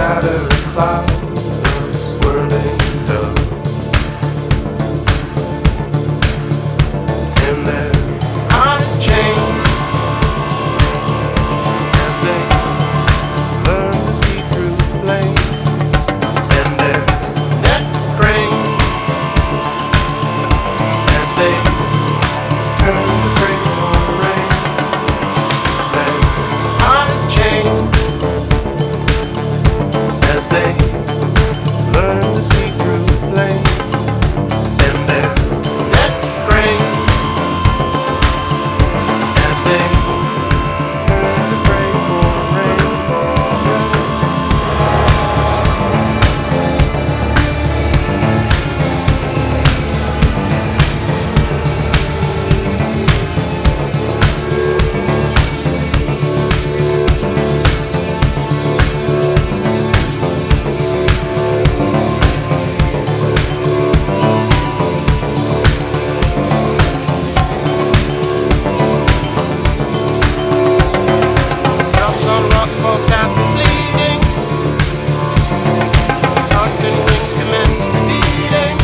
shatter a cloud of swirling dust. And their eyes change as they learn to see through flames, and their necks crane as they turn to pray for rain. Their eyes change as they learn to see through flames, and their necks crane as they turn to pray for rain, for rain. Drops on rocks fall fast and fleeting. Hearts and wings commence to beating.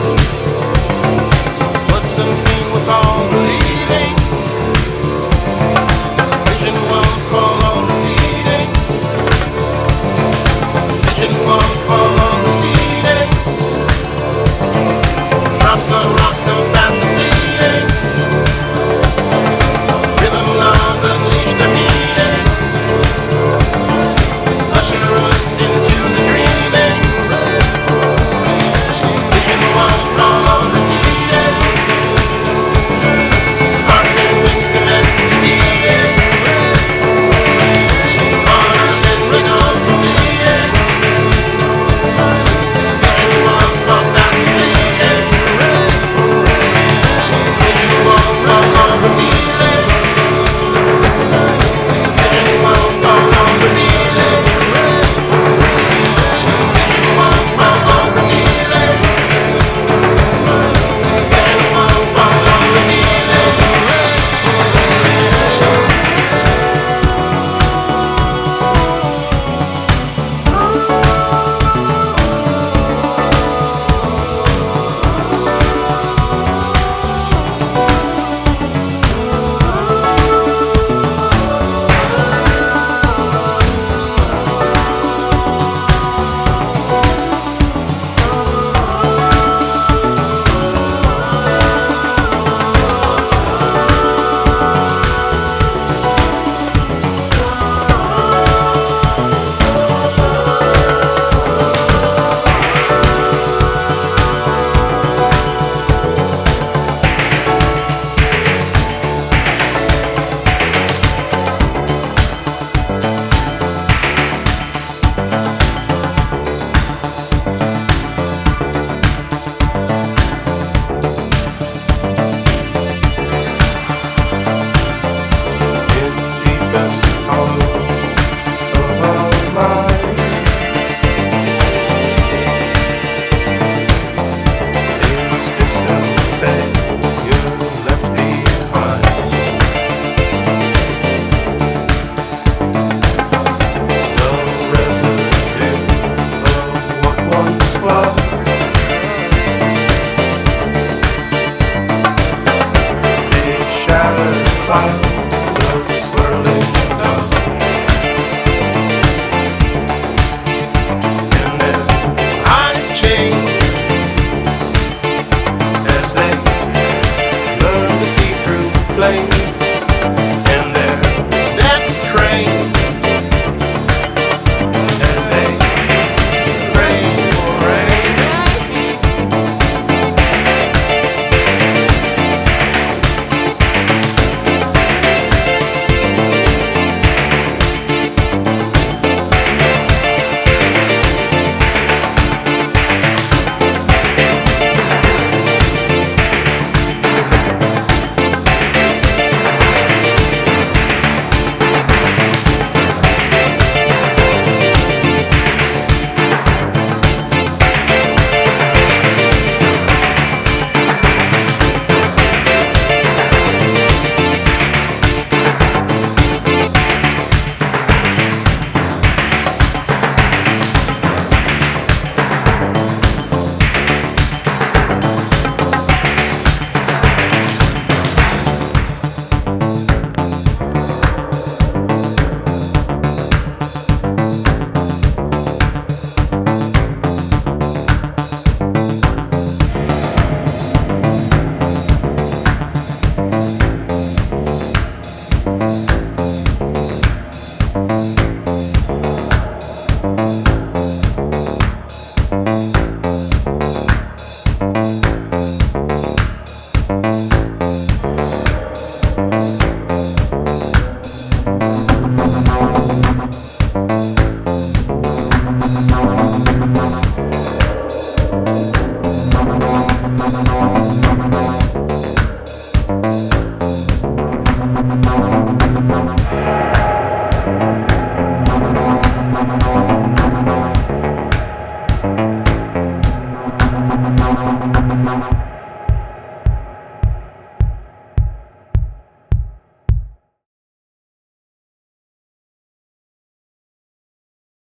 What's unseen with all believing. Vision walls fall on receding. Vision walls fall on receding. Drops on rocks go fast and fleeting. Rhythm laws unleash their meaning. Usher us into the dreaming. Vision walls fall on receding. Hearts and wings commence to beating. Armed and ring on completing. Vision walls fall fast and fleeting. Vision walls fall on revealing. Vision walls fall on revealing. Vision walls fall on revealing. Vision walls fall on revealing. In deepest hollow of our minds, a system failure left behind. The residue of what once was. A shattered cloud of swirling dust. And their eyes change as they learn to see through flames, and their necks crane as they pray for rain.